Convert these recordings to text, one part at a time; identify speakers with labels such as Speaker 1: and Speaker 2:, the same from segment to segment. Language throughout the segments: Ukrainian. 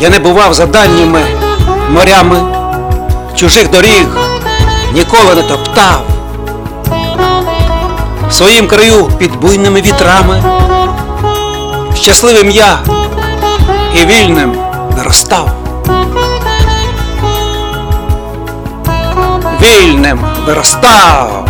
Speaker 1: Я не бував за дальніми морями, чужих доріг ніколи не топтав. В своїм краю під буйними вітрами щасливим я і вільним виростав. Вільним виростав.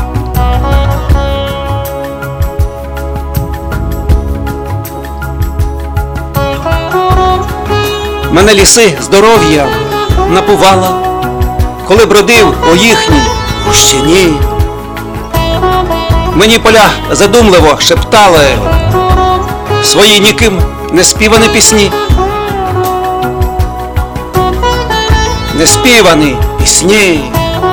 Speaker 1: Мене ліси здоров'я напувала, коли бродив у їхній гущині. Мені поля задумливо шептали свої ніким неспівані пісні. Неспівані пісні.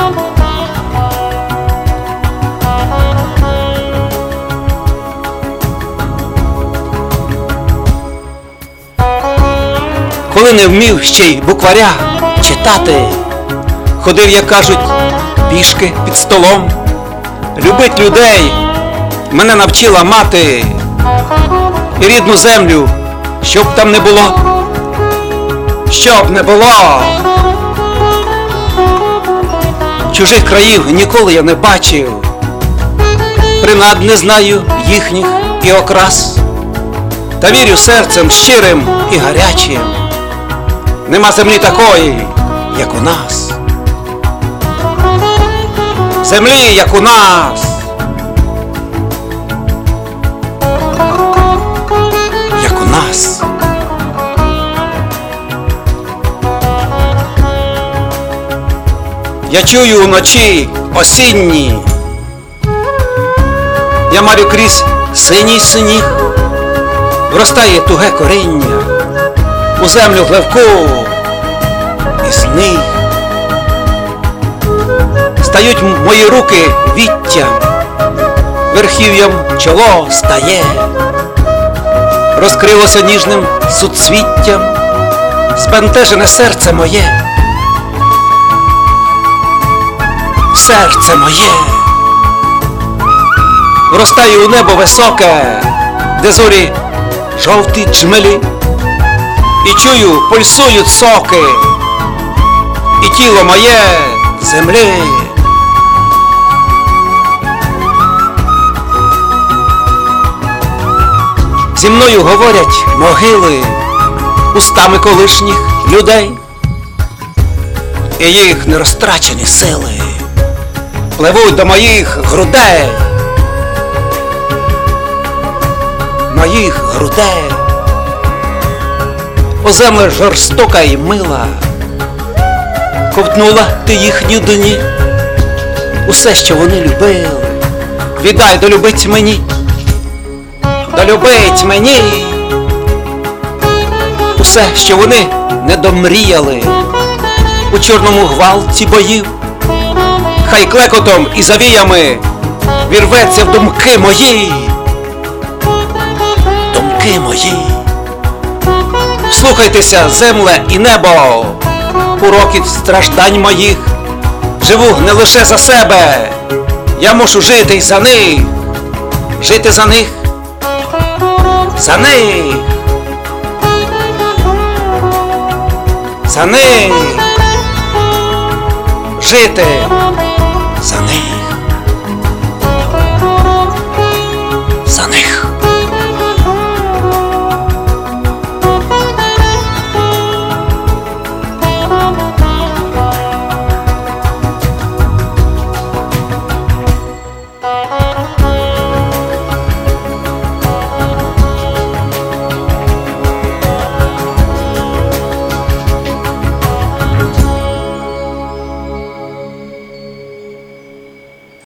Speaker 1: Коли не вмів ще й букваря читати, ходив, як кажуть, пішки під столом. Любить людей мене навчила мати, і рідну землю, щоб там не було, щоб не було. Чужих країв ніколи я не бачив, принад не знаю їхніх і окрас, та вірю серцем щирим і гарячим. Нема землі такої, як у нас. Землі, як у нас. Як у нас. Я чую уночі осінні, я марю крізь синій синіг, вростає туге коріння у землю гливку і сніг. Стають мої руки віттям, верхів'ям чоло стає, розкрилося ніжним суцвіттям збентежене серце моє. Серце моє вростає у небо високе, де зорі жовті джмелі, і чую, пульсують соки, і тіло моє землі. Зі мною говорять могили устами колишніх людей, і їх нерозтрачені сили пливуть до моїх грудей. Моїх грудей. О земле жорстока й мила, ковтнула ти їхні дні. Усе, що вони любили, віддай долюбить мені. Долюбить мені. Усе, що вони не домріяли у чорному гвалті боїв, хай клекотом і завіями вірветься в думки мої. Думки мої. Слухайтеся, земле і небо, уроків страждань моїх. Живу не лише за себе, я мушу жити й за них. Жити за них. За них. За них. Жити.